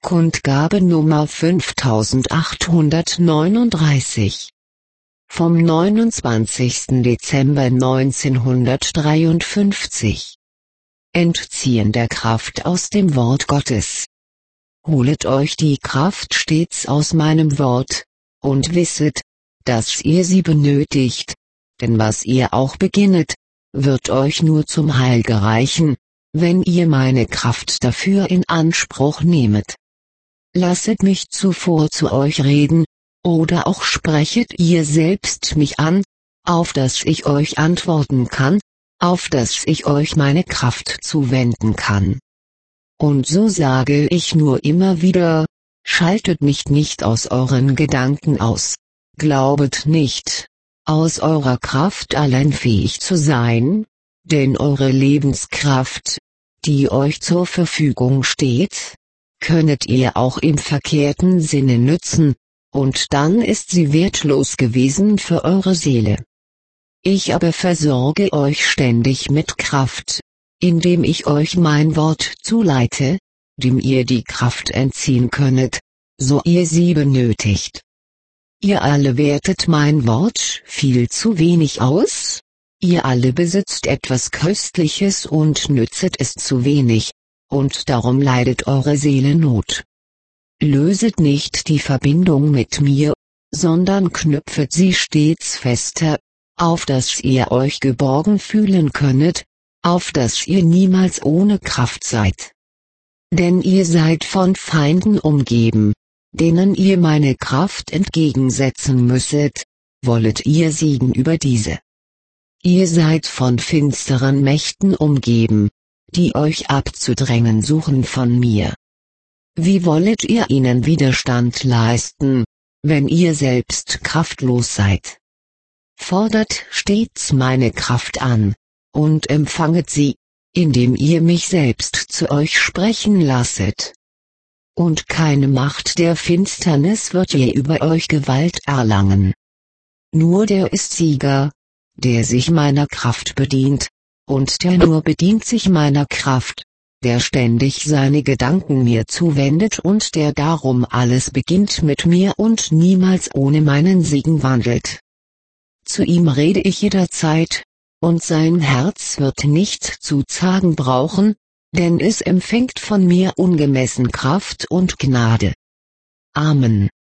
Kundgabe Nummer 5839. Vom 29. Dezember 1953. Entziehen der Kraft aus dem Wort Gottes. Holet euch die Kraft stets aus meinem Wort, und wisset, dass ihr sie benötigt, denn was ihr auch beginnet, wird euch nur zum Heil gereichen, wenn ihr meine Kraft dafür in Anspruch nehmet. Lasset mich zuvor zu euch reden, oder auch sprechet ihr selbst mich an, auf dass ich euch antworten kann, auf dass ich euch meine Kraft zuwenden kann. Und so sage ich nur immer wieder, schaltet mich nicht aus euren Gedanken aus, glaubet nicht, aus eurer Kraft allein fähig zu sein, denn eure Lebenskraft, die euch zur Verfügung steht, könnet ihr auch im verkehrten Sinne nützen, und dann ist sie wertlos gewesen für eure Seele. Ich aber versorge euch ständig mit Kraft, indem ich euch mein Wort zuleite, dem ihr die Kraft entziehen könnet, so ihr sie benötigt. Ihr alle wertet mein Wort viel zu wenig aus, ihr alle besitzt etwas Köstliches und nützet es zu wenig, und darum leidet eure Seele Not. Löset nicht die Verbindung mit mir, sondern knüpfet sie stets fester, auf dass ihr euch geborgen fühlen könnet, auf dass ihr niemals ohne Kraft seid. Denn ihr seid von Feinden umgeben, denen ihr meine Kraft entgegensetzen müsset, wollet ihr siegen über diese. Ihr seid von finsteren Mächten umgeben, die euch abzudrängen suchen von mir. Wie wollet ihr ihnen Widerstand leisten, wenn ihr selbst kraftlos seid? Fordert stets meine Kraft an, und empfanget sie, indem ihr mich selbst zu euch sprechen lasset. Und keine Macht der Finsternis wird je über euch Gewalt erlangen. Nur der ist Sieger, der sich meiner Kraft bedient, und der nur bedient sich meiner Kraft, der ständig seine Gedanken mir zuwendet und der darum alles beginnt mit mir und niemals ohne meinen Segen wandelt. Zu ihm rede ich jederzeit, und sein Herz wird nicht zu zagen brauchen, denn es empfängt von mir ungemessen Kraft und Gnade. Amen.